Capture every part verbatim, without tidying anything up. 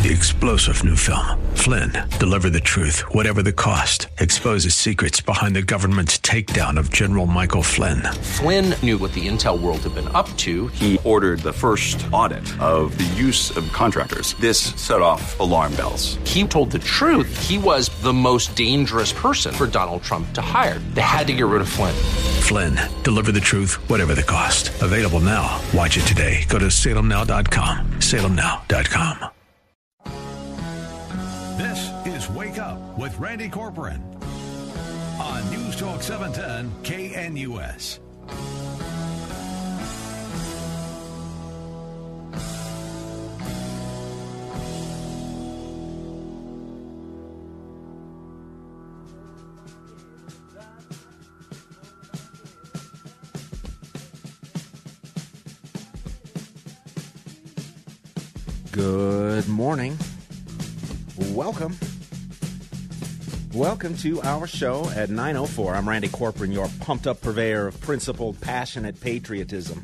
The explosive new film, Flynn, deliver the truth, whatever the cost, exposes secrets behind the government's takedown of General Michael Flynn. Flynn knew what the intel world had been up to. He ordered the first audit of the use of contractors. This set off alarm bells. He told the truth. He was the most dangerous person for Donald Trump to hire. They had to get rid of Flynn. Flynn, deliver the truth, whatever the cost. Available now. Watch it today. Go to salem now dot com. salem now dot com. This is Wake Up with Randy Corcoran on News Talk seven ten K N U S. Good morning. Welcome. Welcome to our show at nine oh four. I'm Randy Corcoran, your pumped-up purveyor of principled, passionate patriotism.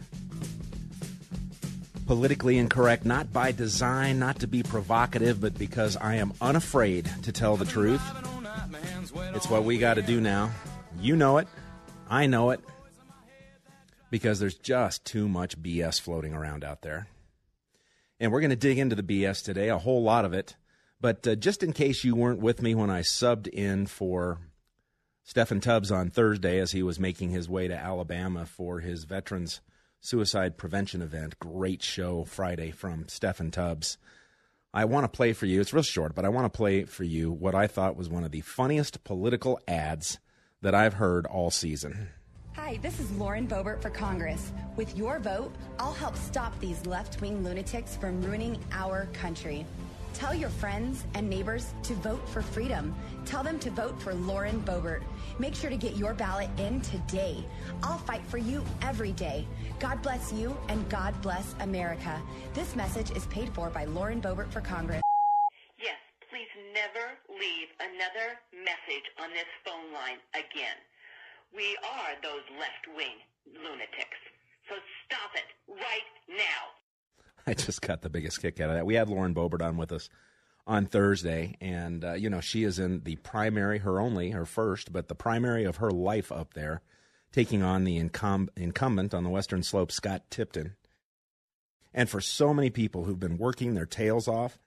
Politically incorrect, not by design, not to be provocative, but because I am unafraid to tell the truth. It's what we got to do now. You know it. I know it. Because there's just too much B S floating around out there. And we're going to dig into the B S today, a whole lot of it. But uh, just in case you weren't with me when I subbed in for Stephen Tubbs on Thursday as he was making his way to Alabama for his Veterans Suicide Prevention event, great show Friday from Stephen Tubbs. I want to play for you, it's real short, but I want to play for you what I thought was one of the funniest political ads that I've heard all season. Hi, this is Lauren Boebert for Congress. With your vote, I'll help stop these left-wing lunatics from ruining our country. Tell your friends and neighbors to vote for freedom. Tell them to vote for Lauren Boebert. Make sure to get your ballot in today. I'll fight for you every day. God bless you and God bless America. This message is paid for by Lauren Boebert for Congress. Yes, please never leave another message on this phone line again. We are those left-wing lunatics. So stop it right now. I just got the biggest kick out of that. We had Lauren Boebert on with us on Thursday, and, uh, you know, she is in the primary, her only, her first, but the primary of her life up there, taking on the incum- incumbent on the Western Slope, Scott Tipton. And for so many people who've been working their tails off,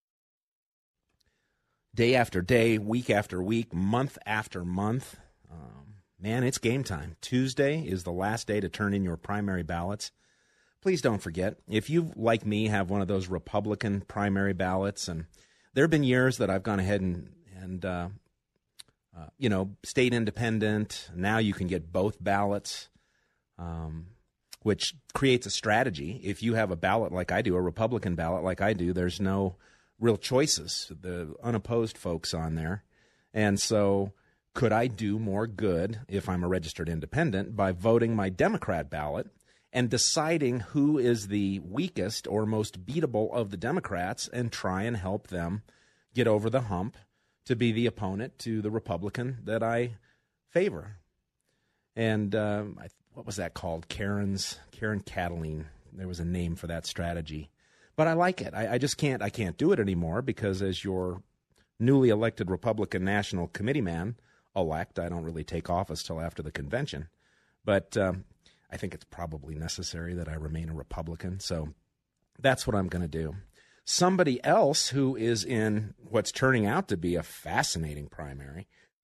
day after day, week after week, month after month, um, man, it's game time. Tuesday is the last day to turn in your primary ballots. Please don't forget, if you, like me, have one of those Republican primary ballots, and there have been years that I've gone ahead and, and uh, uh, you know, stayed independent. Now you can get both ballots, um, which creates a strategy. If you have a ballot like I do, a Republican ballot like I do, there's no real choices, the unopposed folks on there. And so could I do more good if I'm a registered independent by voting my Democrat ballot and deciding who is the weakest or most beatable of the Democrats and try and help them get over the hump to be the opponent to the Republican that I favor. And uh, I, what was that called? Karen's, Karen Cataline. There was a name for that strategy. But I like it. I, I just can't, I can't do it anymore because as your newly elected Republican National Committee man elect, I don't really take office till after the convention. But um, I think it's probably necessary that I remain a Republican, so that's what I'm going to do. Somebody else who is in what's turning out to be a fascinating primary,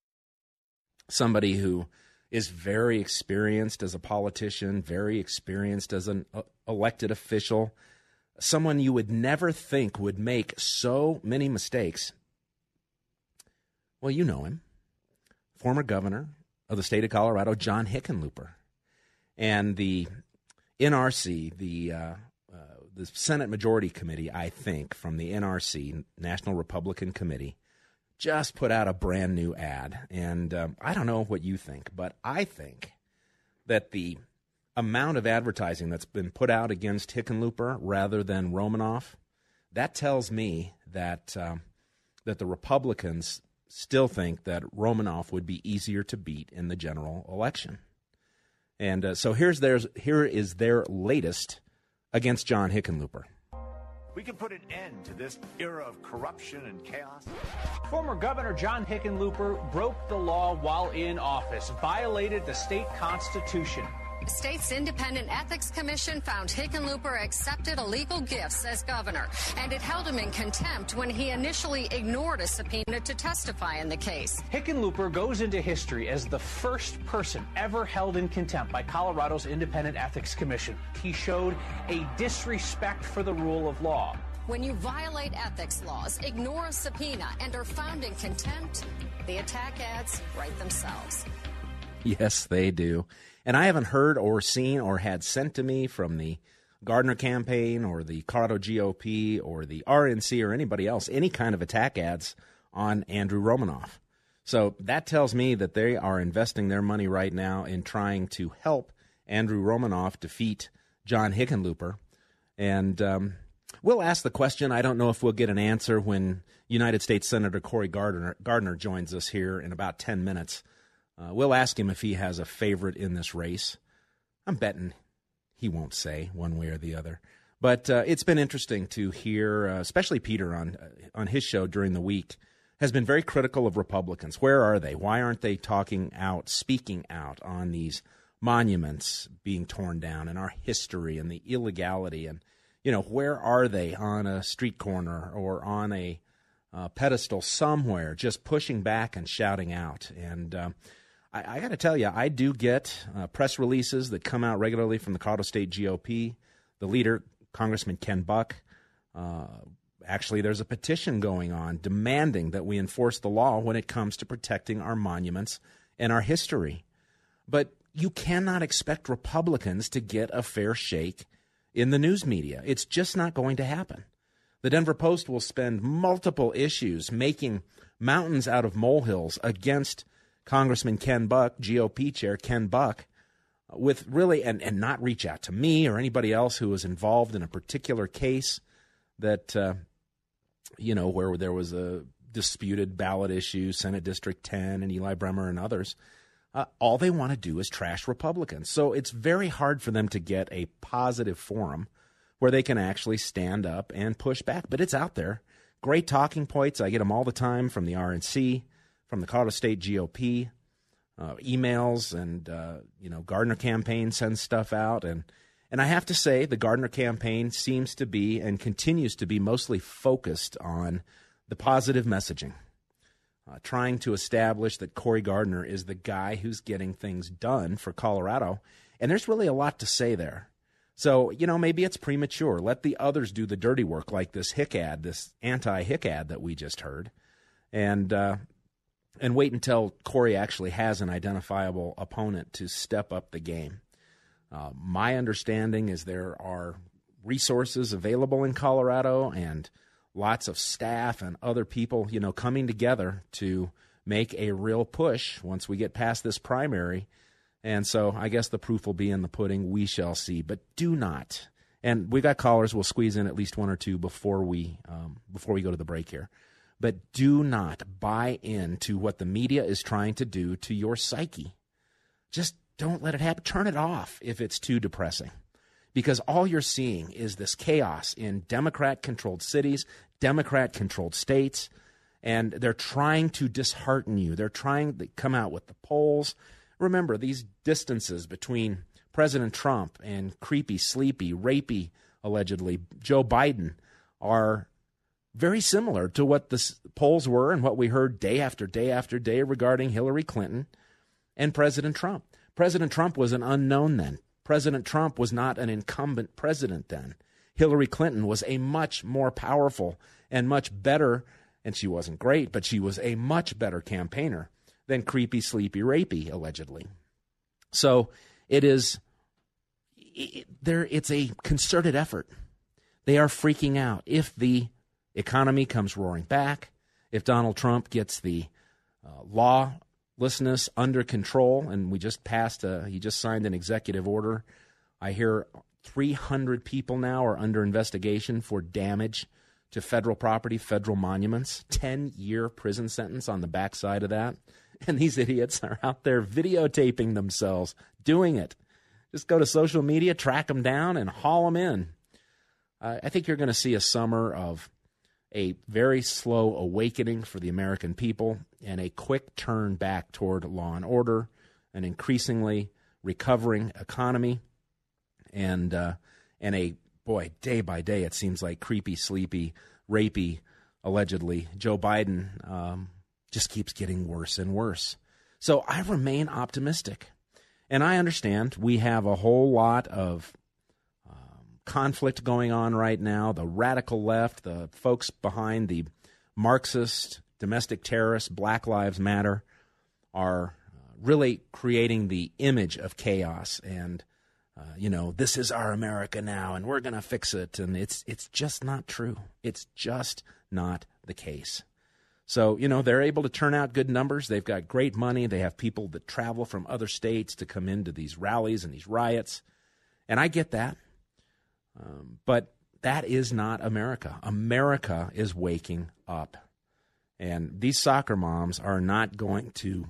somebody who is very experienced as a politician, very experienced as an uh, elected official, someone you would never think would make so many mistakes. Well, you know him, former governor of the state of Colorado, John Hickenlooper. And the N R C, the uh, uh, the Senate Majority Committee, I think, from the N R C, National Republican Committee, just put out a brand new ad. And um, I don't know what you think, but I think that the amount of advertising that's been put out against Hickenlooper rather than Romanoff, that tells me that um, that the Republicans still think that Romanoff would be easier to beat in the general election. And uh, so here's theirs, here is their latest against John Hickenlooper. we can put an end to this era of corruption and chaos. Former Governor John Hickenlooper broke the law while in office, violated the state constitution. State's Independent Ethics Commission found Hickenlooper accepted illegal gifts as governor, and it held him in contempt when he initially ignored a subpoena to testify in the case. Hickenlooper goes into history as the first person ever held in contempt by Colorado's Independent Ethics Commission. He showed a disrespect for the rule of law. When you violate ethics laws, ignore a subpoena, and are found in contempt, the attack ads write themselves. Yes, they do. And I haven't heard or seen or had sent to me from the Gardner campaign or the Colorado G O P or the R N C or anybody else any kind of attack ads on Andrew Romanoff. So that tells me that they are investing their money right now in trying to help Andrew Romanoff defeat John Hickenlooper. And um, we'll ask the question. I don't know if we'll get an answer when United States Senator Cory Gardner, Gardner joins us here in about ten minutes. Uh, we'll ask him if he has a favorite in this race. I'm betting he won't say one way or the other. But uh, it's been interesting to hear, uh, especially Peter on uh, on his show during the week, has been very critical of Republicans. Where are they? Why aren't they talking out, speaking out on these monuments being torn down and our history and the illegality? And, you know, where are they on a street corner or on a uh, pedestal somewhere just pushing back and shouting out? And uh, I, I got to tell you, I do get uh, press releases that come out regularly from the Colorado State G O P. The leader, Congressman Ken Buck, uh, actually there's a petition going on demanding that we enforce the law when it comes to protecting our monuments and our history. But you cannot expect Republicans to get a fair shake in the news media. It's just not going to happen. The Denver Post will spend multiple issues making mountains out of molehills against Congressman Ken Buck, G O P chair Ken Buck, with really, and, and not reach out to me or anybody else who was involved in a particular case that, uh, you know, where there was a disputed ballot issue, Senate District ten and Eli Bremer and others. Uh, all they want to do is trash Republicans. So it's very hard for them to get a positive forum where they can actually stand up and push back. But it's out there. Great talking points. I get them all the time from the R N C, from the Colorado State G O P, uh, emails, and, uh, you know, Gardner campaign sends stuff out. And, and I have to say the Gardner campaign seems to be and continues to be mostly focused on the positive messaging. Uh, trying to establish that Cory Gardner is the guy who's getting things done for Colorado. And there's really a lot to say there. So, you know, maybe it's premature. Let the others do the dirty work, like this Hick ad, this anti-Hick ad that we just heard, and uh, and wait until Cory actually has an identifiable opponent to step up the game. Uh, my understanding is there are resources available in Colorado and lots of staff and other people, you know, coming together to make a real push once we get past this primary. And so I guess the proof will be in the pudding. We shall see. But do not, and we got callers. We'll squeeze in at least one or two before we um, before we go to the break here. But do not buy into what the media is trying to do to your psyche. Just don't let it happen. Turn it off if it's too depressing. Because all you're seeing is this chaos in Democrat-controlled cities, Democrat-controlled states, and they're trying to dishearten you. They're trying to come out with the polls. Remember, these distances between President Trump and creepy, sleepy, rapey, allegedly, Joe Biden are very similar to what the polls were and what we heard day after day after day regarding Hillary Clinton and President Trump. President Trump was an unknown then. President Trump was not an incumbent president then. Hillary Clinton was a much more powerful and much better, and she wasn't great, but she was a much better campaigner than creepy, sleepy, rapey, allegedly. So it is, it, there. It's a concerted effort. They are freaking out. If the economy comes roaring back, if Donald Trump gets the uh, law lawlessness under control, and we just passed a, he just signed an executive order. I hear three hundred people now are under investigation for damage to federal property, federal monuments, ten-year prison sentence on the backside of that. And these idiots are out there videotaping themselves doing it. Just go to social media, track them down, and haul them in. uh, I think you're going to see a summer of a very slow awakening for the American people and a quick turn back toward law and order, an increasingly recovering economy, and uh, and a, boy, day by day it seems like creepy, sleepy, rapey, allegedly, Joe Biden um, just keeps getting worse and worse. So I remain optimistic. And I understand we have a whole lot of um, conflict going on right now. The radical left, the folks behind the Marxist, domestic terrorists, Black Lives Matter, are really creating the image of chaos. And, uh, you know, this is our America now, and we're going to fix it. And it's it's just not true. It's just not the case. So, you know, they're able to turn out good numbers. They've got great money. They have people that travel from other states to come into these rallies and these riots. And I get that. Um, but that is not America. America is waking up. And these soccer moms are not going to,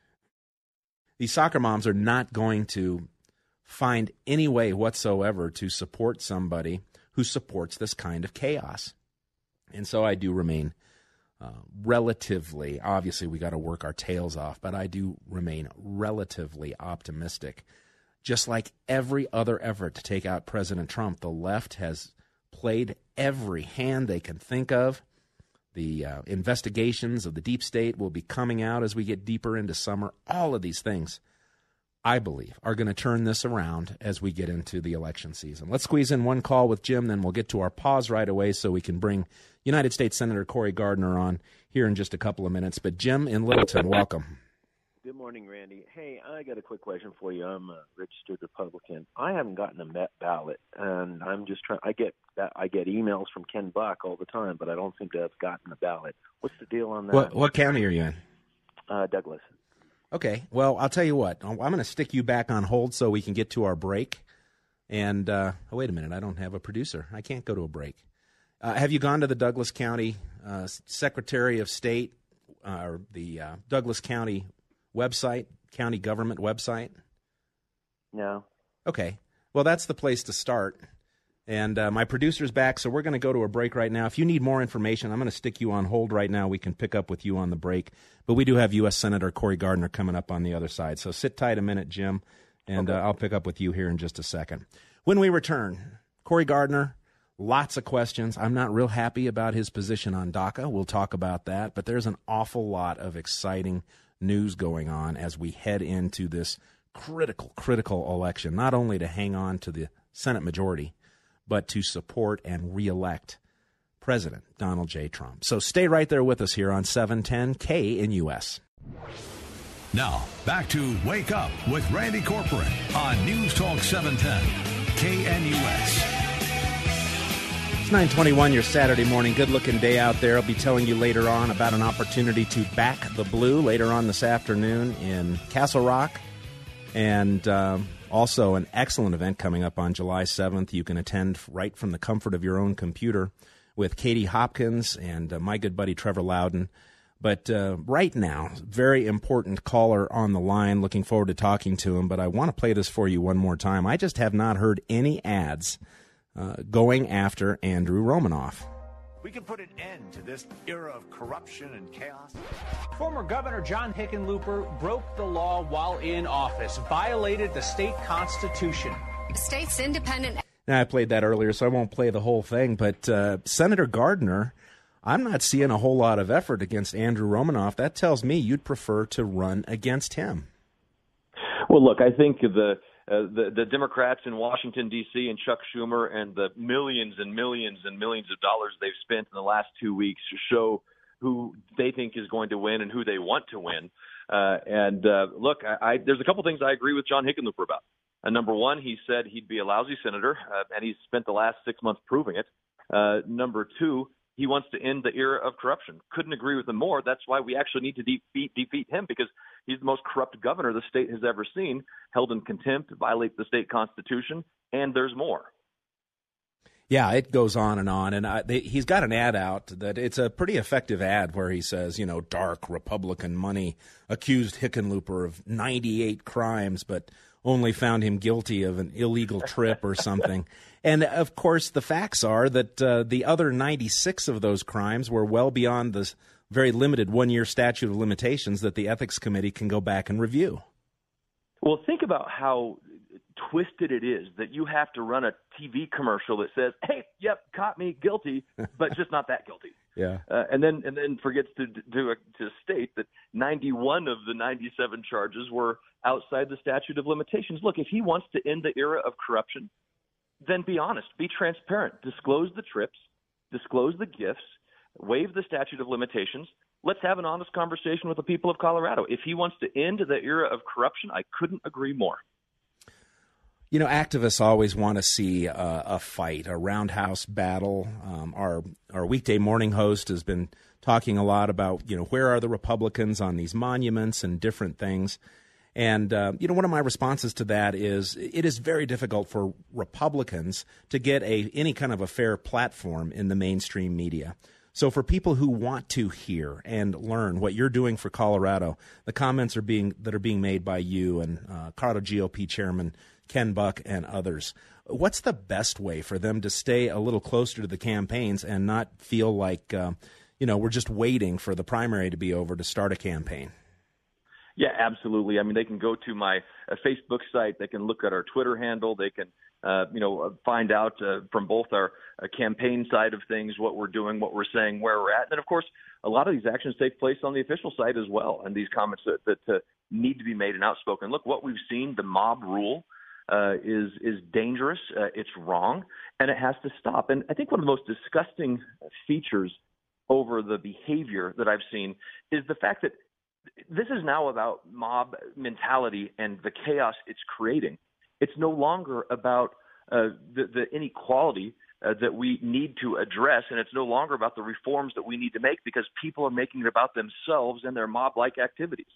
these soccer moms are not going to find any way whatsoever to support somebody who supports this kind of chaos. And so I do remain Uh, relatively, obviously we got to work our tails off, but I do remain relatively optimistic. Just like every other effort to take out President Trump, the left has played every hand they can think of. The uh, investigations of the deep state will be coming out as we get deeper into summer. All of these things, I believe, are going to turn this around as we get into the election season. Let's squeeze in one call with Jim, then we'll get to our pause right away so we can bring United States Senator Cory Gardner on here in just a couple of minutes. But Jim in Littleton, welcome. Good morning, Randy. Hey, I got a quick question for you. I'm a registered Republican. I haven't gotten a Met ballot, and I'm just trying. I get I get emails from Ken Buck all the time, but I don't seem to have gotten a ballot. What's the deal on that? What, what county are you in? Uh, Douglas. Okay. Well, I'll tell you what. I'm going to stick you back on hold so we can get to our break. And uh, oh, wait a minute. I don't have a producer. I can't go to a break. Uh, have you gone to the Douglas County uh, Secretary of State uh, or the uh, Douglas County website, county government website? No. Okay. Well, that's the place to start. And uh, my producer's back, so we're going to go to a break right now. If you need more information, I'm going to stick you on hold right now. We can pick up with you on the break. But we do have U S Senator Cory Gardner coming up on the other side. So sit tight a minute, Jim, and okay. uh, I'll pick up with you here in just a second. When we return, Cory Gardner, lots of questions. I'm not real happy about his position on DACA. We'll talk about that. But there's an awful lot of exciting news going on as we head into this critical, critical election, not only to hang on to the Senate majority, but to support and reelect President Donald J. Trump. So stay right there with us here on seven ten K N U S. Now, back to Wake Up with Randy Corcoran on News Talk seven ten K N U S. It's nine twenty-one, your Saturday morning. Good-looking day out there. I'll be telling you later on about an opportunity to back the blue later on this afternoon in Castle Rock. And um, also an excellent event coming up on July seventh. You can attend right from the comfort of your own computer with Katie Hopkins and uh, my good buddy Trevor Loudon. But uh, right now, very important caller on the line. Looking forward to talking to him. But I want to play this for you one more time. I just have not heard any ads uh, going after Andrew Romanoff. We can put an end to this era of corruption and chaos. Former Governor John Hickenlooper broke the law while in office, violated the state constitution. The state's independent. Now, I played that earlier, so I won't play the whole thing. But uh, Senator Gardner, I'm not seeing a whole lot of effort against Andrew Romanoff. That tells me you'd prefer to run against him. Well, look, I think the Uh, the, the Democrats in Washington, D C, and Chuck Schumer and the millions and millions and millions of dollars they've spent in the last two weeks to show who they think is going to win and who they want to win. Uh, and uh, look, I, I, there's a couple things I agree with John Hickenlooper about. Uh, number one, he said he'd be a lousy senator, uh, and he's spent the last six months proving it. Uh, number two, he wants to end the era of corruption. Couldn't agree with him more. That's why we actually need to defeat defeat him, because he's the most corrupt governor the state has ever seen, held in contempt, violates the state constitution, and there's more. Yeah, it goes on and on. And I, they, he's got an ad out that it's a pretty effective ad where he says, you know, dark Republican money accused Hickenlooper of ninety-eight crimes, but only found him guilty of an illegal trip or something. And, of course, the facts are that uh, the other ninety-six of those crimes were well beyond the very limited one-year statute of limitations that the Ethics Committee can go back and review. Well, think about how twisted it is that you have to run a T V commercial that says, hey, yep, caught me, guilty, but just not that guilty. Yeah. Uh, and then and then forgets to to to state that ninety-one of the ninety-seven charges were outside the statute of limitations. Look, if he wants to end the era of corruption, then be honest, be transparent, disclose the trips, disclose the gifts, waive the statute of limitations. Let's have an honest conversation with the people of Colorado. If he wants to end the era of corruption, I couldn't agree more. You know, activists always want to see uh, a fight, a roundhouse battle. Um, our our weekday morning host has been talking a lot about, you know, where are the Republicans on these monuments and different things. And, uh, you know, one of my responses to that is it is very difficult for Republicans to get a any kind of a fair platform in the mainstream media. So for people who want to hear and learn what you're doing for Colorado, the comments are being that are being made by you and uh, Colorado G O P Chairman Ken Buck and others. What's the best way for them to stay a little closer to the campaigns and not feel like, uh, you know, we're just waiting for the primary to be over to start a campaign? Yeah, absolutely. I mean, they can go to my uh, Facebook site. They can look at our Twitter handle. They can, uh, you know, find out uh, from both our uh, campaign side of things what we're doing, what we're saying, where we're at. And then, of course, a lot of these actions take place on the official site as well. And these comments that, that uh, need to be made and outspoken. Look, what we've seen, the mob rule uh, is is dangerous. Uh, it's wrong, and it has to stop. And I think one of the most disgusting features over the behavior that I've seen is the fact that this is now about mob mentality and the chaos it's creating. It's no longer about uh, the, the inequality uh, that we need to address, and it's no longer about the reforms that we need to make because people are making it about themselves and their mob-like activities.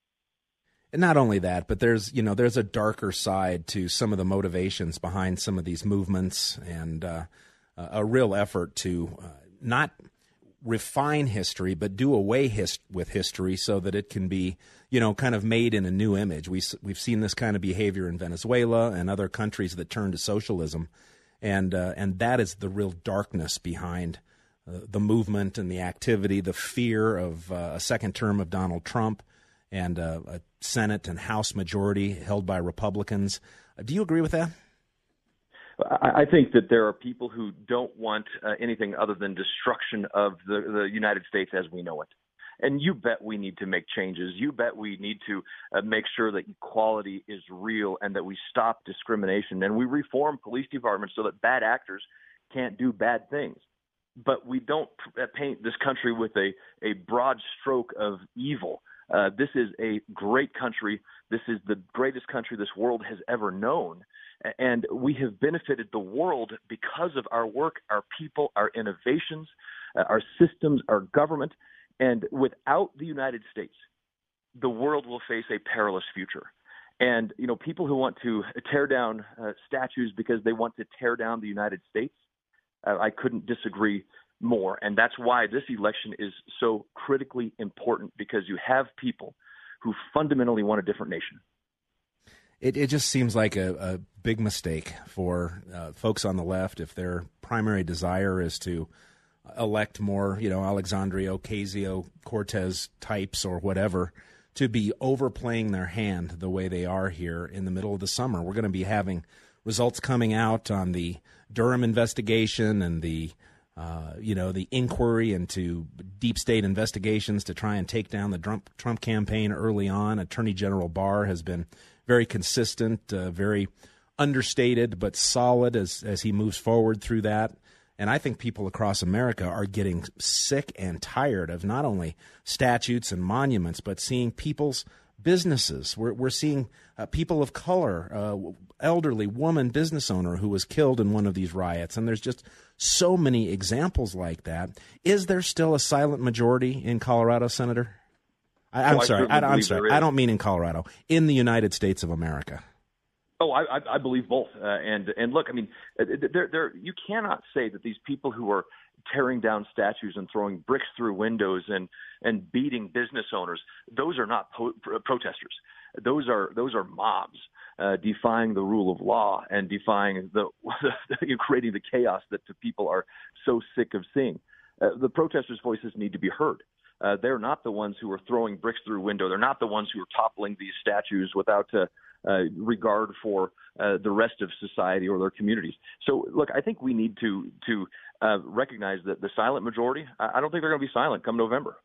And not only that, but there's, you know, there's a darker side to some of the motivations behind some of these movements and uh, a real effort to uh, not refine history, but do away his, with history so that it can be, you know, kind of made in a new image. We, we've seen this kind of behavior in Venezuela and other countries that turn to socialism, and uh, and that is the real darkness behind uh, the movement and the activity, the fear of uh, a second term of Donald Trump and uh, a Senate and House majority held by Republicans. Uh, do you agree with that? I think that there are people who don't want uh, anything other than destruction of the, the United States as we know it. And you bet we need to make changes. You bet we need to uh, make sure that equality is real and that we stop discrimination and we reform police departments so that bad actors can't do bad things. But we don't paint this country with a, a broad stroke of evil. Uh, this is a great country. This is the greatest country this world has ever known. And we have benefited the world because of our work, our people, our innovations, uh, our systems, our government. And without the United States, the world will face a perilous future. And, you know, people who want to tear down uh, statues because they want to tear down the United States, uh, I couldn't disagree more. And that's why this election is so critically important, because you have people who fundamentally want a different nation. It, it just seems like a, a big mistake for uh, folks on the left if their primary desire is to elect more, you know, Alexandria Ocasio-Cortez types or whatever, to be overplaying their hand the way they are here in the middle of the summer. We're going to be having results coming out on the Durham investigation and the, uh, you know, the inquiry into deep state investigations to try and take down the Trump, Trump campaign early on. Attorney General Barr has been very consistent, uh, very understated, but solid as, as he moves forward through that. And I think people across America are getting sick and tired of not only statutes and monuments, but seeing people's businesses. We're, we're seeing uh, people of color, uh, elderly woman business owner who was killed in one of these riots. And there's just so many examples like that. Is there still a silent majority in Colorado, Senator? I, I'm oh, sorry. I, I, I'm sorry. I don't mean in Colorado. In the United States of America. Oh, I, I believe both. Uh, and and look, I mean, there, there, you cannot say that these people who are tearing down statues and throwing bricks through windows and, and beating business owners. Those are not po- protesters. Those are those are mobs uh, defying the rule of law and defying the creating the chaos that the people are so sick of seeing. Uh, the protesters' voices need to be heard. Uh, they're not the ones who are throwing bricks through window. They're not the ones who are toppling these statues without uh, uh, regard for uh, the rest of society or their communities. So, look, I think we need to to uh, recognize that the silent majority, I don't think they're going to be silent come November.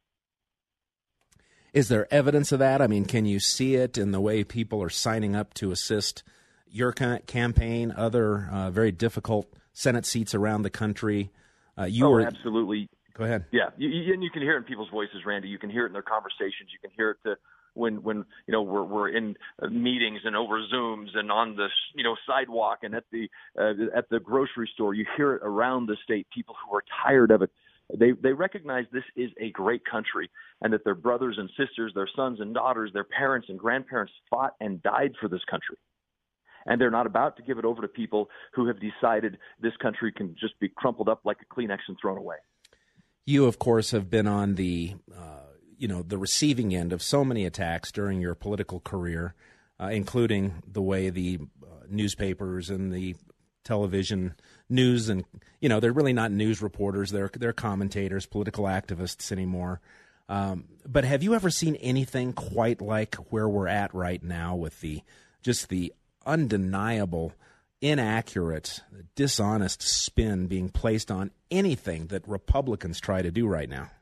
Is there evidence of that? I mean, can you see it in the way people are signing up to assist your campaign, other uh, very difficult Senate seats around the country? Uh, you oh, were absolutely. Go ahead. Yeah, you, you, and you can hear it in people's voices, Randy. You can hear it in their conversations. You can hear it to, when when you know we're we're in meetings and over Zooms and on the you know sidewalk and at the uh, at the grocery store. You hear it around the state. People who are tired of it. They they recognize this is a great country and that their brothers and sisters, their sons and daughters, their parents and grandparents fought and died for this country. And they're not about to give it over to people who have decided this country can just be crumpled up like a Kleenex and thrown away. You, of course, have been on the, uh, you know, the receiving end of so many attacks during your political career, uh, including the way the uh, newspapers and the television news and, you know, they're really not news reporters. They're, they're commentators, political activists anymore. Um, but have you ever seen anything quite like where we're at right now with the just the undeniable, inaccurate, dishonest spin being placed on anything that Republicans try to do right now?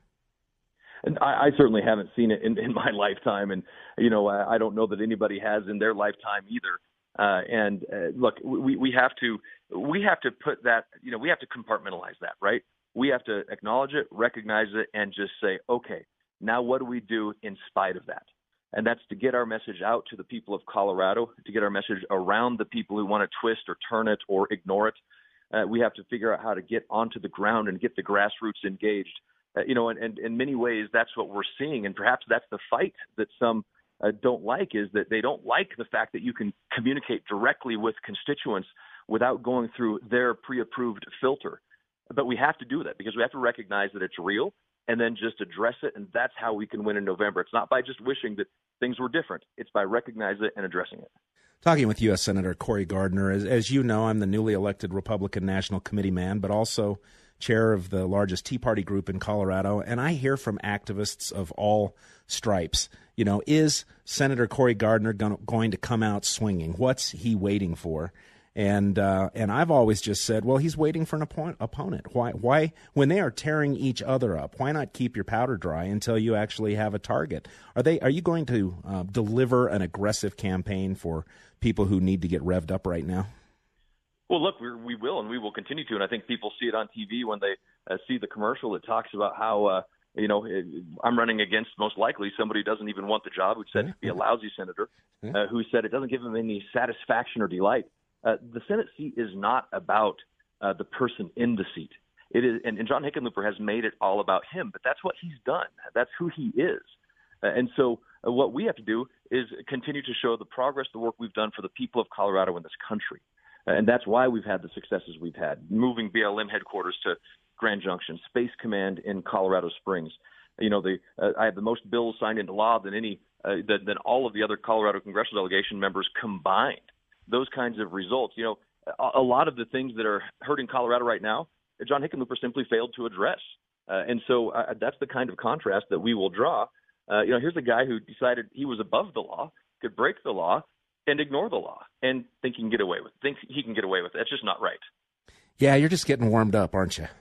And I, I certainly haven't seen it in, in my lifetime. And, you know, I, I don't know that anybody has in their lifetime either. Uh, and uh, look, we, we have to we have to put that, you know, we have to compartmentalize that, right? We have to acknowledge it, recognize it, and just say, okay, now what do we do in spite of that? And that's to get our message out to the people of Colorado, to get our message around the people who want to twist or turn it or ignore it. Uh, we have to figure out how to get onto the ground and get the grassroots engaged. Uh, you know, and, and in many ways, that's what we're seeing. And perhaps that's the fight that some uh, don't like, is that they don't like the fact that you can communicate directly with constituents without going through their pre-approved filter. But we have to do that because we have to recognize that it's real and then just address it, and that's how we can win in November. It's not by just wishing that things were different. It's by recognizing it and addressing it. Talking with U S Senator Cory Gardner. As, as you know, I'm the newly elected Republican National Committee man, but also chair of the largest Tea Party group in Colorado, and I hear from activists of all stripes, you know, is Senator Cory Gardner going to come out swinging? What's he waiting for? And uh, and I've always just said, well, he's waiting for an oppo- opponent. Why, why, when they are tearing each other up, why not keep your powder dry until you actually have a target? Are they? Are you going to uh, deliver an aggressive campaign for people who need to get revved up right now? Well, look, we're, we will, and we will continue to. And I think people see it on T V when they uh, see the commercial that talks about how, uh, you know, I'm running against most likely somebody who doesn't even want the job, who said he'd be a lousy senator, uh, who said it doesn't give him any satisfaction or delight. Uh, the Senate seat is not about uh, the person in the seat. It is, and, and John Hickenlooper has made it all about him, but that's what he's done. That's who he is. Uh, and so uh, what we have to do is continue to show the progress, the work we've done for the people of Colorado in this country. Uh, and that's why we've had the successes we've had, moving B L M headquarters to Grand Junction, Space Command in Colorado Springs. You know, the uh, I have the most bills signed into law than any uh, than, than all of the other Colorado congressional delegation members combined. Those kinds of results. You know, a, a lot of the things that are hurting Colorado right now, John Hickenlooper simply failed to address. Uh, and so uh, that's the kind of contrast that we will draw. Uh, you know, here's a guy who decided he was above the law, could break the law, and ignore the law, and think he can get away with it. Think he can get away with it. That's just not right. Yeah, you're just getting warmed up, aren't you?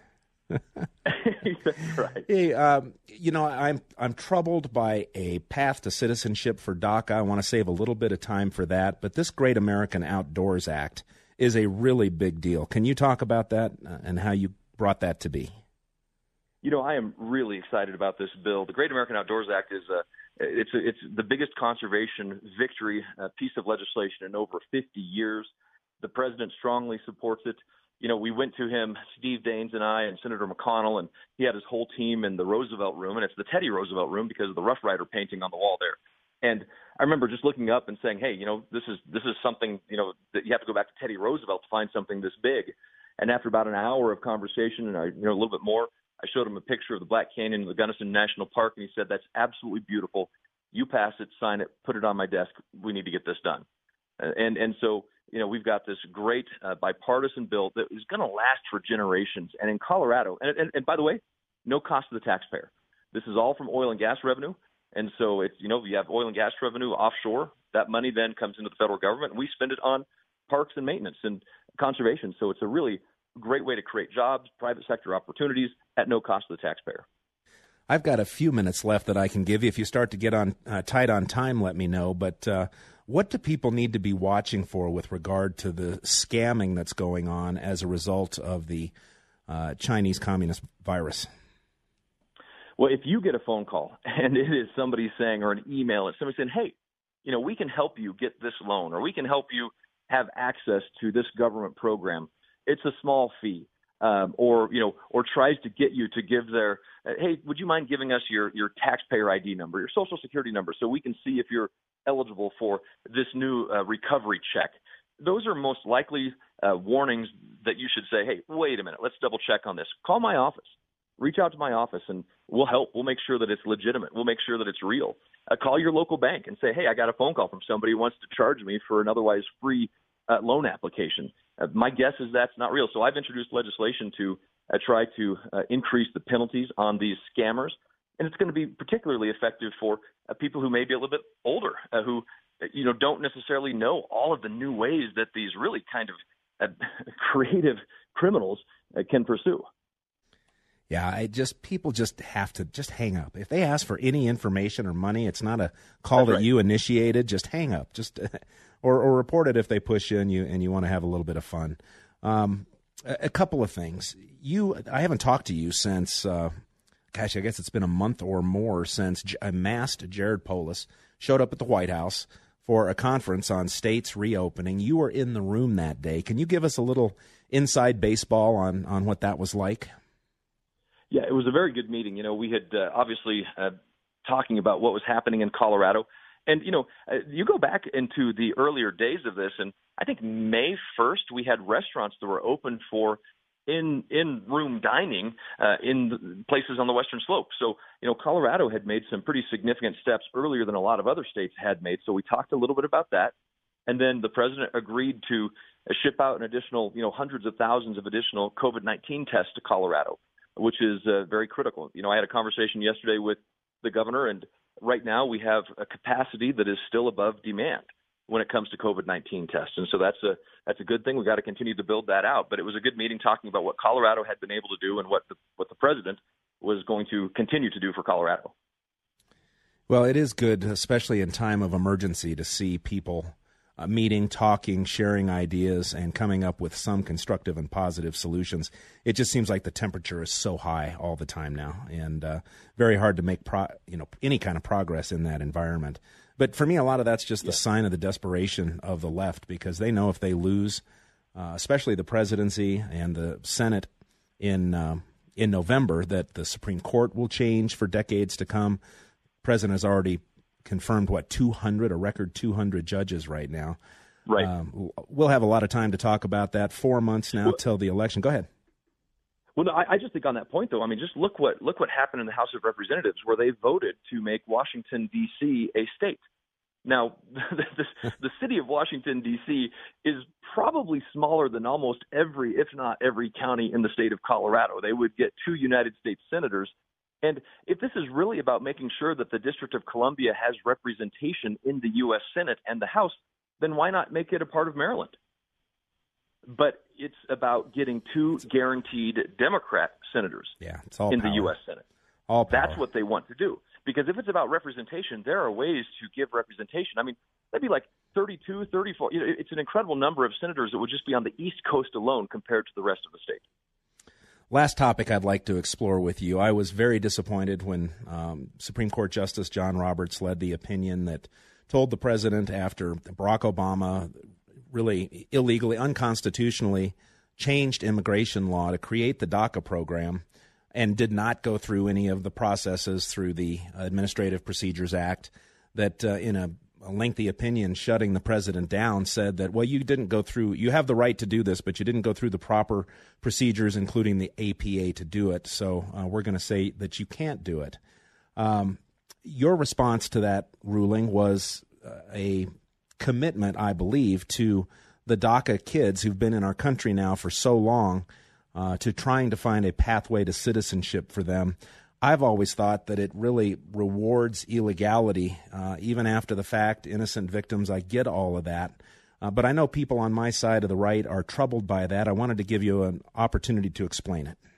Right. Hey, um, you know, I'm I'm troubled by a path to citizenship for DACA. I want to save a little bit of time for that, but this Great American Outdoors Act is a really big deal. Can you talk about that uh, and how you brought that to be? You know, I am really excited about this bill. The Great American Outdoors Act is a it's a, it's the biggest conservation victory uh, piece of legislation in over fifty years. The president strongly supports it. You know, we went to him, Steve Daines and I and Senator McConnell, and he had his whole team in the Roosevelt room, and it's the Teddy Roosevelt room because of the Rough Rider painting on the wall there. And I remember just looking up and saying, hey, you know, this is this is something, you know, that you have to go back to Teddy Roosevelt to find something this big. And after about an hour of conversation and I, you know, a little bit more, I showed him a picture of the Black Canyon and the Gunnison National Park, and he said, "That's absolutely beautiful. You pass it, sign it, put it on my desk. We need to get this done." And and so, you know, we've got this great uh, bipartisan bill that is going to last for generations. And in Colorado, and, and, and by the way, no cost to the taxpayer. This is all from oil and gas revenue. And so it's, you know, you have oil and gas revenue offshore. That money then comes into the federal government, and we spend it on parks and maintenance and conservation. So it's a really great way to create jobs, private sector opportunities at no cost to the taxpayer. I've got a few minutes left that I can give you. If you start to get on uh, tight on time, let me know. But uh, what do people need to be watching for with regard to the scamming that's going on as a result of the uh, Chinese communist virus? Well, if you get a phone call and it is somebody saying, or an email, it's somebody saying, "Hey, you know, we can help you get this loan, or we can help you have access to this government program. It's a small fee," um, or, you know, or tries to get you to give their, uh, "Hey, would you mind giving us your, your taxpayer I D number, your social security number, so we can see if you're eligible for this new uh, recovery check." Those are most likely uh, warnings that you should say, "Hey, wait a minute, let's double check on this. Call my office. Reach out to my office, and we'll help. We'll make sure that it's legitimate. We'll make sure that it's real." Uh, call your local bank and say, "Hey, I got a phone call from somebody who wants to charge me for an otherwise free uh, loan application." Uh, my guess is that's not real. So I've introduced legislation to uh, try to uh, increase the penalties on these scammers, and it's going to be particularly effective for uh, people who may be a little bit older, uh, who uh, you know don't necessarily know all of the new ways that these really kind of uh, creative criminals uh, can pursue. Yeah, I just people just have to just hang up. If they ask for any information or money, it's not a call That's that right. you initiated. Just hang up. Just or or report it if they push you and you and you want to have a little bit of fun. Um, a, a couple of things. You, I haven't talked to you since. Uh, gosh, I guess it's been a month or more since a masked Jared Polis showed up at the White House for a conference on states reopening. You were in the room that day. Can you give us a little inside baseball on on what that was like? Yeah, it was a very good meeting. You know, we had uh, obviously uh, talking about what was happening in Colorado. And, you know, uh, you go back into the earlier days of this, and I think May first, we had restaurants that were open for in, in-room dining uh, in places on the Western Slope. So, you know, Colorado had made some pretty significant steps earlier than a lot of other states had made. So we talked a little bit about that. And then the president agreed to uh, ship out an additional, you know, hundreds of thousands of additional COVID nineteen tests to Colorado, which is uh, very critical. You know, I had a conversation yesterday with the governor, and right now we have a capacity that is still above demand when it comes to COVID nineteen tests. And so that's a that's a good thing. We've got to continue to build that out. But it was a good meeting talking about what Colorado had been able to do and what the, what the president was going to continue to do for Colorado. Well, it is good, especially in time of emergency, to see people Uh, meeting, talking, sharing ideas, and coming up with some constructive and positive solutions. It just seems like the temperature is so high all the time now, and uh, very hard to make pro- you know any kind of progress in that environment. But for me, a lot of that's just yeah. the sign of the desperation of the left, because they know if they lose, uh, especially the presidency and the Senate in uh, in November, that the Supreme Court will change for decades to come. The president has already confirmed, what, two hundred, a record two hundred judges right now. Right. Um, we'll have a lot of time to talk about that. Four months now well, till the election. Go ahead. Well, no, I, I just think on that point, though, I mean, just look what look what happened in the House of Representatives, where they voted to make Washington, D C a state. Now, the, the city of Washington, D C is probably smaller than almost every, if not every county in the state of Colorado. They would get two United States senators. And if this is really about making sure that the District of Columbia has representation in the U S Senate and the House, then why not make it a part of Maryland? But it's about getting two guaranteed Democrat senators yeah, it's all in power. the U S Senate. All power. That's what they want to do. Because if it's about representation, there are ways to give representation. I mean, that'd be like thirty-two, thirty-four. You know, it's an incredible number of senators that would just be on the East Coast alone compared to the rest of the state. Last topic I'd like to explore with you. I was very disappointed when um, Supreme Court Justice John Roberts led the opinion that told the president, after Barack Obama really illegally, unconstitutionally changed immigration law to create the DACA program and did not go through any of the processes through the Administrative Procedures Act, that uh, in a a lengthy opinion shutting the president down said that, well, you didn't go through, you have the right to do this, but you didn't go through the proper procedures, including the A P A, to do it. So uh, we're going to say that you can't do it. Um, your response to that ruling was uh, a commitment, I believe, to the DACA kids who've been in our country now for so long, uh, to trying to find a pathway to citizenship for them. I've always thought that it really rewards illegality, uh, even after the fact, innocent victims. I get all of that. Uh, but I know people on my side of the right are troubled by that. I wanted to give you an opportunity to explain it.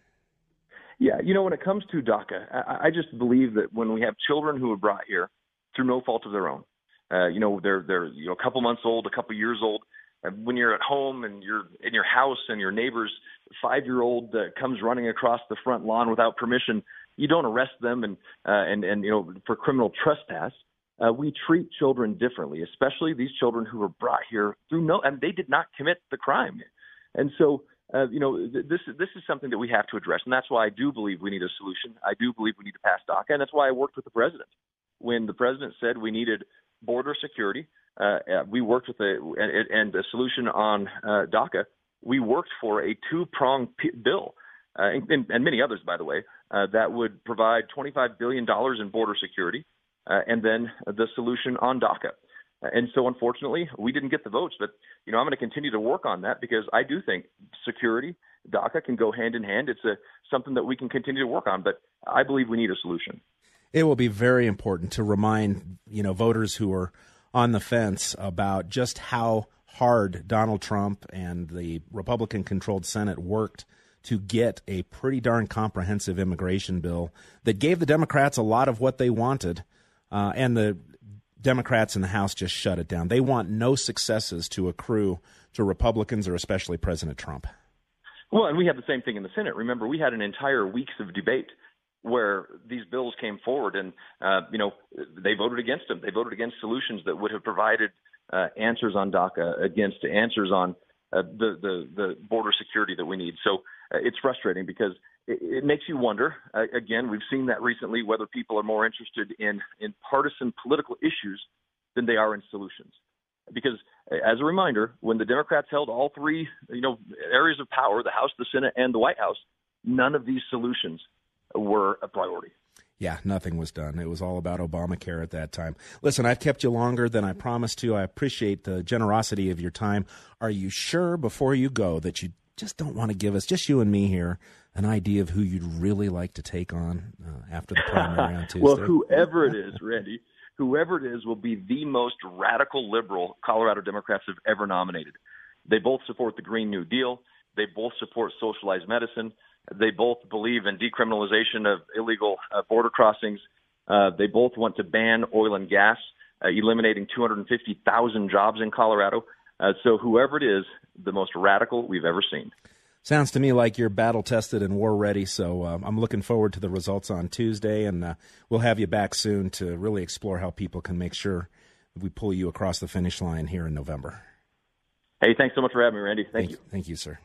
Yeah, you know, when it comes to DACA, I, I just believe that when we have children who are brought here through no fault of their own, uh, you know, they're they're you know a couple months old, a couple years old. Uh, when you're at home and you're in your house and your neighbor's five-year-old uh, comes running across the front lawn without permission, you don't arrest them and uh, and and you know for criminal trespass. Uh, we treat children differently, especially these children who were brought here through no, and they did not commit the crime. And so, uh, you know, th- this this is something that we have to address, and that's why I do believe we need a solution. I do believe we need to pass DACA, and that's why I worked with the president when the president said we needed border security. Uh, we worked with a and a solution on uh, DACA. We worked for a two-pronged p- bill, uh, and, and many others, by the way, uh, that would provide twenty-five billion dollars in border security, uh, and then the solution on DACA. And so, unfortunately, we didn't get the votes. But, you know, I'm going to continue to work on that because I do think security, DACA can go hand in hand. It's a, something that we can continue to work on. But I believe we need a solution. It will be very important to remind, you know, voters who are on the fence about just how hard Donald Trump and the Republican-controlled Senate worked to get a pretty darn comprehensive immigration bill that gave the Democrats a lot of what they wanted, uh, and the Democrats in the House just shut it down. They want no successes to accrue to Republicans or especially President Trump. Well, and we have the same thing in the Senate. Remember, we had an entire weeks of debate where these bills came forward, and uh, you know they voted against them. They voted against solutions that would have provided uh, answers on DACA, against answers on uh, the, the the border security that we need. So uh, it's frustrating because it, it makes you wonder. Uh, again, we've seen that recently, whether people are more interested in in partisan political issues than they are in solutions. Because as a reminder, when the Democrats held all three you know areas of power, the House, the Senate, and the White House, none of these solutions were a priority. Yeah, nothing was done. It was all about Obamacare at that time. Listen, I've kept you longer than I promised to. I appreciate the generosity of your time. Are you sure before you go that you just don't want to give us, just you and me here, an idea of who you'd really like to take on uh, after the primary on Tuesday? Well, whoever it is, Randy, whoever it is will be the most radical liberal Colorado Democrats have ever nominated. They both support the Green New Deal. They both support socialized medicine. They both believe in decriminalization of illegal uh, border crossings. Uh, they both want to ban oil and gas, uh, eliminating two hundred fifty thousand jobs in Colorado. Uh, so whoever it is, the most radical we've ever seen. Sounds to me like you're battle-tested and war-ready, so uh, I'm looking forward to the results on Tuesday, and uh, we'll have you back soon to really explore how people can make sure we pull you across the finish line here in November. Hey, thanks so much for having me, Randy. Thank, Thank you. Thank you, sir.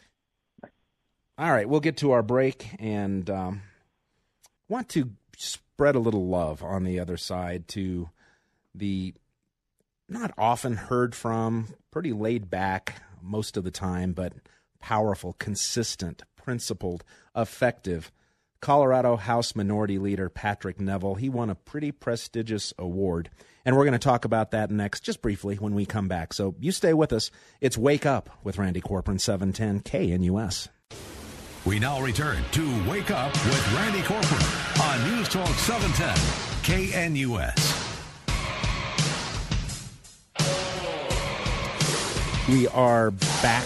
All right, we'll get to our break, and um, want to spread a little love on the other side to the not often heard from, pretty laid back most of the time, but powerful, consistent, principled, effective Colorado House Minority Leader Patrick Neville. He won a pretty prestigious award, and we're going to talk about that next, just briefly, when we come back. So you stay with us. It's Wake Up with Randy Corcoran, seven ten K N U S. We now return to Wake Up with Randy Corcoran on News Talk seven ten K N U S. We are back.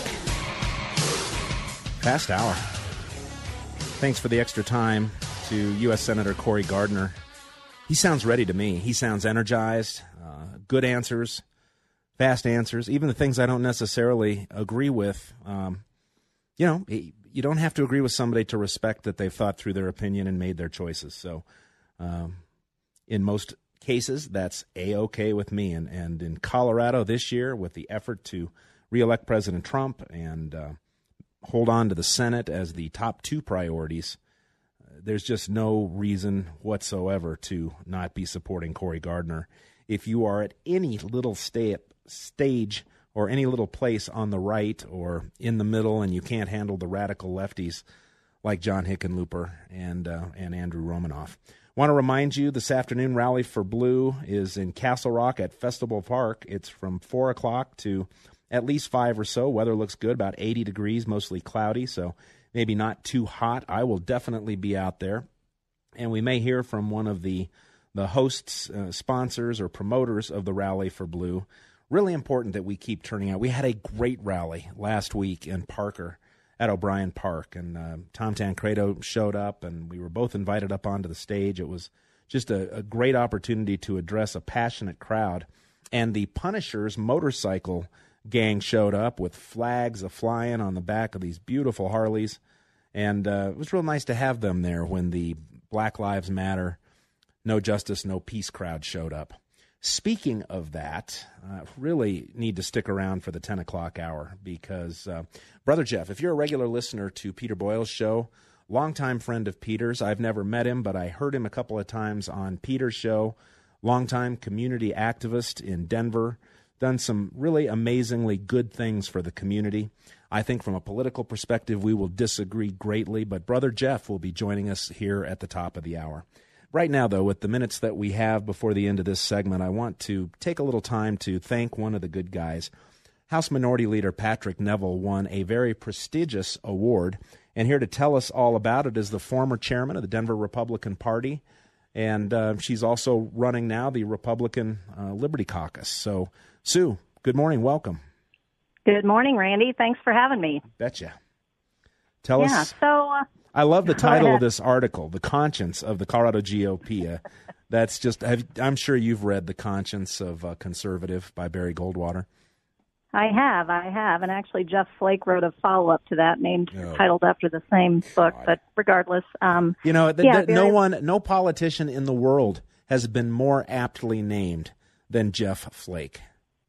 Past hour. Thanks for the extra time to U S Senator Cory Gardner. He sounds ready to me. He sounds energized, uh, good answers, fast answers, even the things I don't necessarily agree with. Um, you know, you don't have to agree with somebody to respect that they've thought through their opinion and made their choices. So um, in most cases, that's A-okay with me. And, and in Colorado this year, with the effort to reelect President Trump and uh, hold on to the Senate as the top two priorities, uh, there's just no reason whatsoever to not be supporting Cory Gardner. if you are at any little sta- stage or any little place on the right or in the middle and you can't handle the radical lefties like John Hickenlooper and uh, and Andrew Romanoff. Want to remind you, this afternoon, Rally for Blue is in Castle Rock at Festival Park. It's from four o'clock to at least five or so. Weather looks good, about eighty degrees, mostly cloudy, so maybe not too hot. I will definitely be out there. And we may hear from one of the, the hosts, uh, sponsors, or promoters of the Rally for Blue. Really important that we keep turning out. We had a great rally last week in Parker at O'Brien Park, and uh, Tom Tancredo showed up, and we were both invited up onto the stage. It was just a, a great opportunity to address a passionate crowd. And the Punishers motorcycle gang showed up with flags a-flying on the back of these beautiful Harleys, and uh, it was real nice to have them there when the Black Lives Matter, No Justice, No Peace crowd showed up. Speaking of that, uh, really need to stick around for the ten o'clock hour because, uh, Brother Jeff, if you're a regular listener to Peter Boyle's show, longtime friend of Peter's, I've never met him, but I heard him a couple of times on Peter's show, longtime community activist in Denver, done some really amazingly good things for the community. I think from a political perspective, we will disagree greatly, but Brother Jeff will be joining us here at the top of the hour. Right now, though, with the minutes that we have before the end of this segment, I want to take a little time to thank one of the good guys. House Minority Leader Patrick Neville won a very prestigious award, and here to tell us all about it is the former chairman of the Denver Republican Party, and uh, she's also running now the Republican uh, Liberty Caucus. So, Sue, good morning. Welcome. Good morning, Randy. Thanks for having me. Betcha. Tell yeah, us. So, uh, I love the title of this article, The Conscience of the Colorado G O P. Uh, that's just, have, I'm sure you've read The Conscience of a Conservative by Barry Goldwater. I have, I have. And actually, Jeff Flake wrote a follow-up to that named, oh. titled after the same book. God. But regardless. Um, you know, the, yeah, the, Barry, no one, no politician in the world has been more aptly named than Jeff Flake.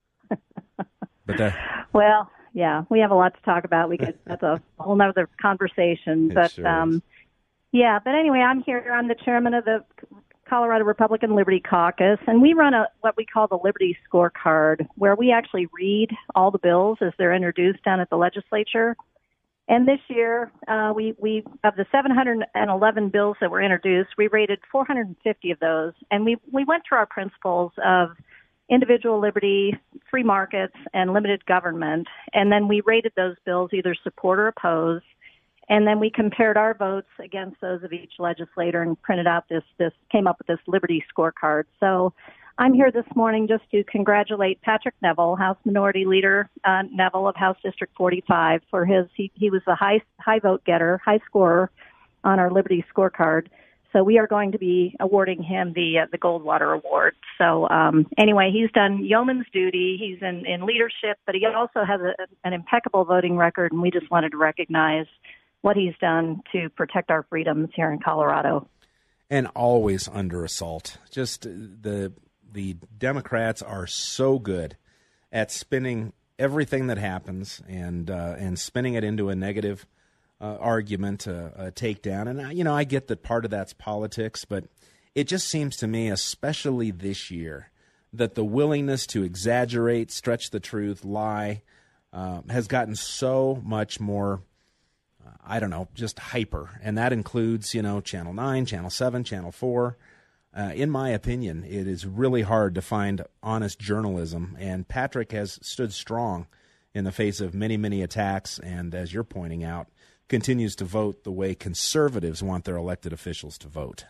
But that, well, yeah, we have a lot to talk about. We could, that's a whole nother conversation. It But, sure um, is. yeah, but anyway, I'm here. I'm the chairman of the Colorado Republican Liberty Caucus, and we run a what we call the Liberty Scorecard, where we actually read all the bills as they're introduced down at the legislature. And this year, uh, we, we of the seven hundred eleven bills that were introduced, we rated four hundred fifty of those, and we we went through our principles of individual liberty, free markets, and limited government, and then we rated those bills either support or oppose, and then we compared our votes against those of each legislator and printed out this, this came up with this Liberty Scorecard. So I'm here this morning just to congratulate Patrick Neville, House Minority Leader uh, Neville of House District forty-five, for his, he, he was the high, high vote getter, high scorer on our Liberty Scorecard. So we are going to be awarding him the uh, the Goldwater Award. So um, anyway, he's done yeoman's duty. He's in, in leadership, but he also has a, an impeccable voting record, and we just wanted to recognize what he's done to protect our freedoms here in Colorado. And always under assault. Just the the Democrats are so good at spinning everything that happens and uh, and spinning it into a negative Uh, argument, uh, a takedown. And, you know, I get that part of that's politics, but it just seems to me, especially this year, that the willingness to exaggerate, stretch the truth, lie, uh, has gotten so much more, uh, I don't know, just hyper. And that includes, you know, Channel nine, Channel seven, Channel four. Uh, in my opinion, it is really hard to find honest journalism, and Patrick has stood strong in the face of many, many attacks, and as you're pointing out, continues to vote the way conservatives want their elected officials to vote.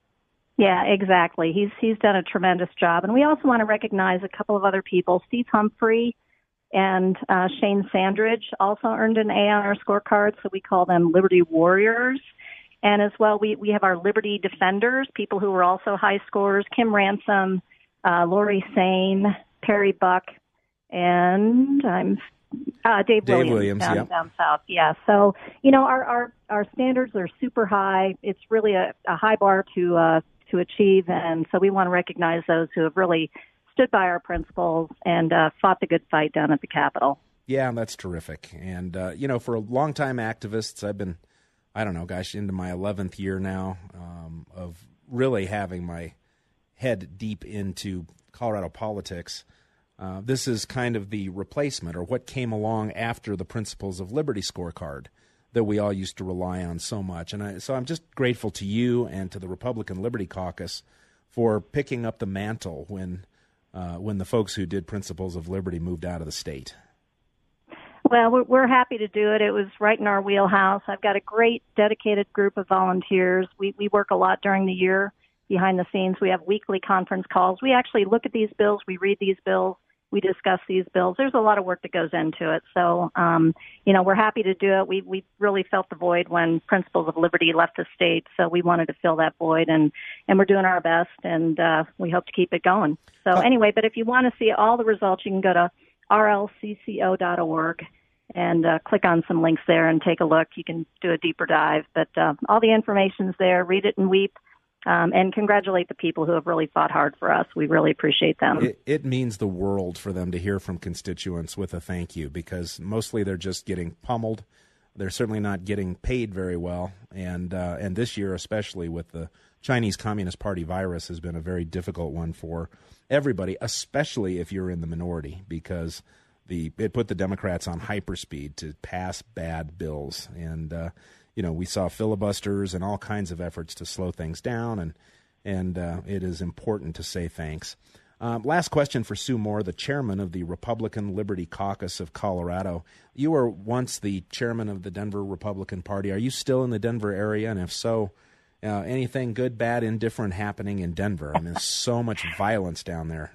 Yeah, exactly. He's he's done a tremendous job. And we also want to recognize a couple of other people. Steve Humphrey and uh, Shane Sandridge also earned an A on our scorecard, so we call them Liberty Warriors. And as well, we, we have our Liberty Defenders, people who were also high scorers, Kim Ransom, uh, Lori Sane, Perry Buck, and I'm Uh, Dave, Dave Williams, Williams down, yep. down south. Yeah. So, you know, our, our, our standards are super high. It's really a, a high bar to, uh, to achieve. And so we want to recognize those who have really stood by our principles and, uh, fought the good fight down at the Capitol. Yeah, that's terrific. And, uh, you know, for longtime activists, I've been, I don't know, gosh, into my eleventh year now, um, of really having my head deep into Colorado politics, uh, this is kind of the replacement or what came along after the Principles of Liberty scorecard that we all used to rely on so much. And I, so I'm just grateful to you and to the Republican Liberty Caucus for picking up the mantle when uh, when the folks who did Principles of Liberty moved out of the state. Well, we're, we're happy to do it. It was right in our wheelhouse. I've got a great dedicated group of volunteers. We, we work a lot during the year behind the scenes. We have weekly conference calls. We actually look at these bills. We read these bills. We discuss these bills. There's a lot of work that goes into it. So, um, you know, we're happy to do it. We we really felt the void when Principles of Liberty left the state, so we wanted to fill that void, and, and we're doing our best, and uh, we hope to keep it going. So anyway, but if you want to see all the results, you can go to R L C C O dot org and uh, click on some links there and take a look. You can do a deeper dive, but uh, all the information's there. Read it and weep. Um, and congratulate the people who have really fought hard for us. We really appreciate them. It, it means the world for them to hear from constituents with a thank you, because mostly they're just getting pummeled. They're certainly not getting paid very well. And uh, and this year, especially with the Chinese Communist Party virus, has been a very difficult one for everybody, especially if you're in the minority, because the it put the Democrats on hyperspeed to pass bad bills. And uh You know, we saw filibusters and all kinds of efforts to slow things down, and and uh, it is important to say thanks. Um, last question for Sue Moore, the chairman of the Republican Liberty Caucus of Colorado. You were once the chairman of the Denver Republican Party. Are you still in the Denver area? And if so, uh, anything good, bad, indifferent happening in Denver? I mean, there's so much violence down there.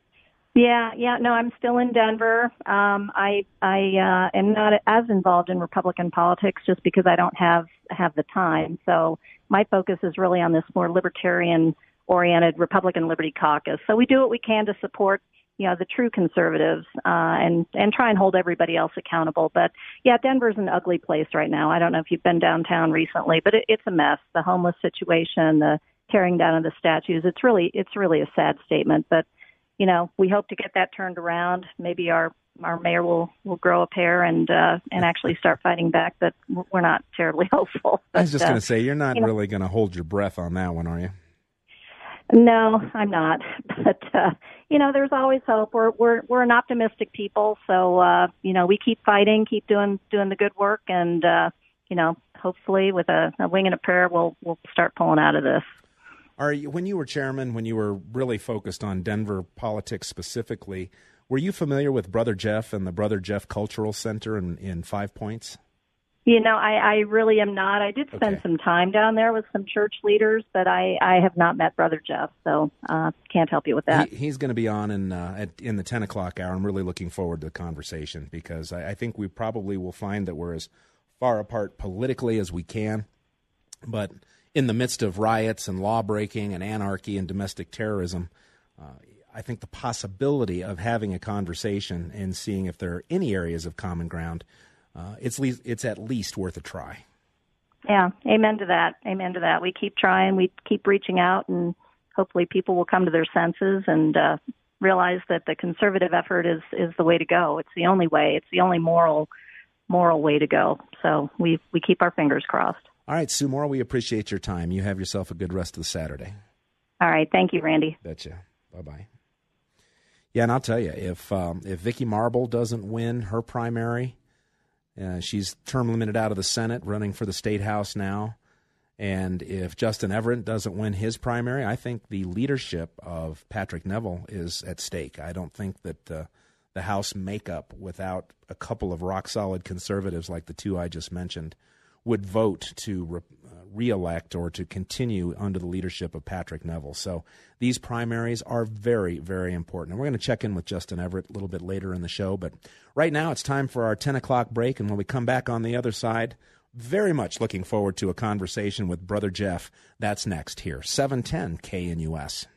Yeah, yeah, no, I'm still in Denver. Um, I I uh, am not as involved in Republican politics just because I don't have have the time. So my focus is really on this more libertarian-oriented Republican Liberty Caucus. So we do what we can to support, you know, the true conservatives uh, and and try and hold everybody else accountable. But yeah, Denver's an ugly place right now. I don't know if you've been downtown recently, but it, it's a mess. The homeless situation, the tearing down of the statues. It's really it's really a sad statement, but. You know, we hope to get that turned around. Maybe our, our mayor will, will grow a pair and uh, and actually start fighting back, but we're not terribly hopeful. But, I was just uh, going to say, you're not you know, really going to hold your breath on that one, are you? No, I'm not. But, uh, you know, there's always hope. We're we're we're an optimistic people, so, uh, you know, we keep fighting, keep doing doing the good work, and, uh, you know, hopefully with a, a wing and a prayer, we'll we'll start pulling out of this. Are you, when you were chairman, when you were really focused on Denver politics specifically, were you familiar with Brother Jeff and the Brother Jeff Cultural Center in, in Five Points? You know, I, I really am not. I did spend Okay. some time down there with some church leaders, but I, I have not met Brother Jeff, so uh, can't help you with that. He, he's going to be on in uh, at, in the ten o'clock hour. I'm really looking forward to the conversation, because I, I think we probably will find that we're as far apart politically as we can, but in the midst of riots and law-breaking and anarchy and domestic terrorism, uh, I think the possibility of having a conversation and seeing if there are any areas of common ground, uh, it's le- it's at least worth a try. Yeah, amen to that. Amen to that. We keep trying. We keep reaching out, and hopefully people will come to their senses and uh, realize that the conservative effort is, is the way to go. It's the only way. It's the only moral moral way to go. So we we keep our fingers crossed. All right, Sue Moore, we appreciate your time. You have yourself a good rest of the Saturday. All right. Thank you, Randy. Betcha. Bye-bye. Yeah, and I'll tell you, if um, if Vicki Marble doesn't win her primary, uh, she's term limited out of the Senate, running for the State House now. And if Justin Everett doesn't win his primary, I think the leadership of Patrick Neville is at stake. I don't think that uh, the House makeup, without a couple of rock-solid conservatives like the two I just mentioned, would vote to re- uh, re-elect or to continue under the leadership of Patrick Neville. So these primaries are very, very important. And we're going to check in with Justin Everett a little bit later in the show. But right now it's time for our ten o'clock break. And when we come back on the other side, very much looking forward to a conversation with Brother Jeff. That's next here, seven ten K N U S.